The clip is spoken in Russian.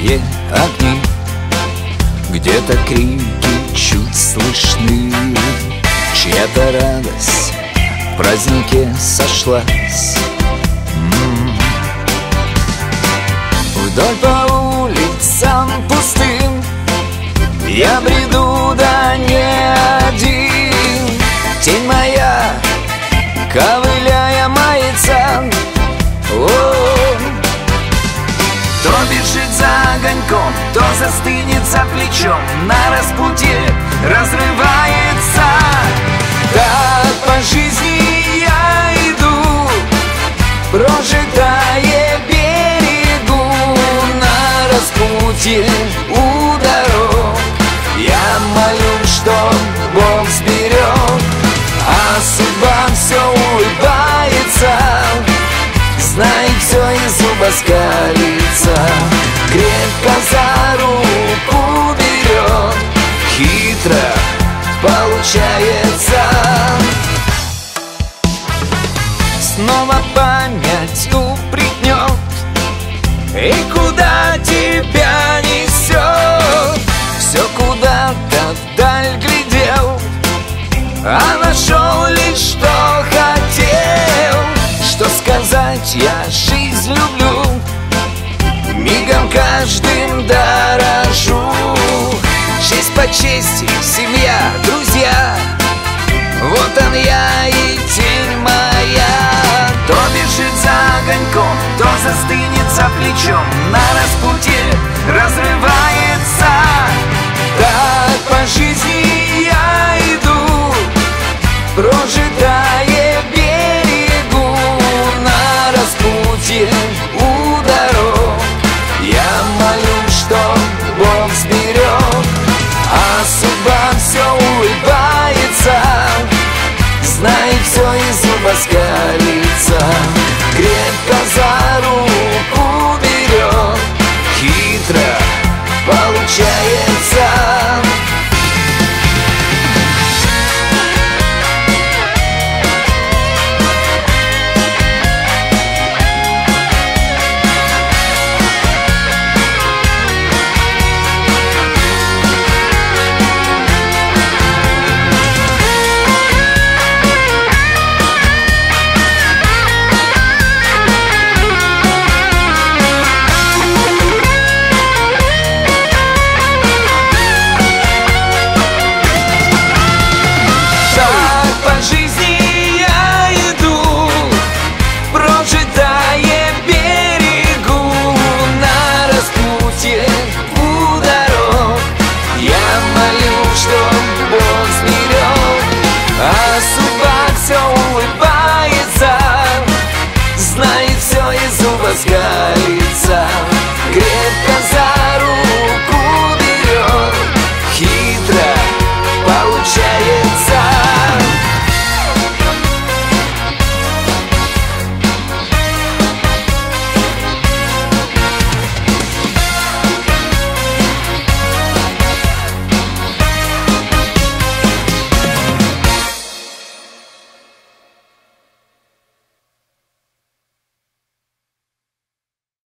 яркие огни, где-то крики чуть слышны, чья-то радость в празднике сошлась. Вдоль по улицам пустым я бреду, да не один. Тень моя, ковыляя, мается. То бежит за огоньком, то застынет за плечом, на распутье разрывается. Так по жизни я иду, прожигая берегу, на распутье у дорог. Я молю, чтоб Бог сберег, а судьба все улыбается, знает все и зуба скалится. Крепко за руку берет, хитро получается. Снова память упрекнет, и куда тебя несет? Все куда-то вдаль глядел, а нашел лишь, что хотел. Что сказать, я жизнь люблю, мигом каждым дорожу. Честь по чести, семья, друзья, вот он я и тень моя. То бежит за огоньком, то застынет за плечом, на распутье разрывается. Так по жизни я иду, прожигая берегу, на распутье у дорог. Я молю, чтоб Бог сберег, а судьба все улыбается, знает все и зуба скалится. Крепко за руку берет, хитро получается. Улыбается, знает все и зуба скалит.